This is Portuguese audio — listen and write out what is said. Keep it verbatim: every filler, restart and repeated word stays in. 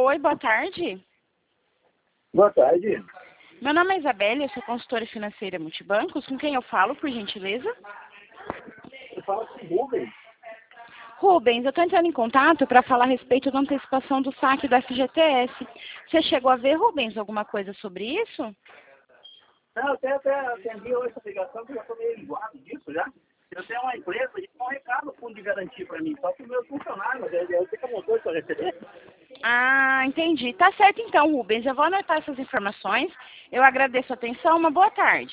Oi, boa tarde. Boa tarde. Meu nome é Isabelle, eu sou consultora financeira Multibancos. Com quem eu falo, por gentileza? Você fala com o Rubens. Rubens, eu estou entrando em contato para falar a respeito da antecipação do saque do F G T S. Você chegou a ver, Rubens, alguma coisa sobre isso? Não, até, até atendi hoje essa ligação, que eu já estou meio enjoado disso já. Eu tenho uma empresa e um recado no fundo de garantia para mim, só que o meu funcionário, eu, eu tenho que montar isso para receber. Ah, entendi. Tá certo então, Rubens. Eu vou anotar essas informações. Eu agradeço a atenção. Uma boa tarde.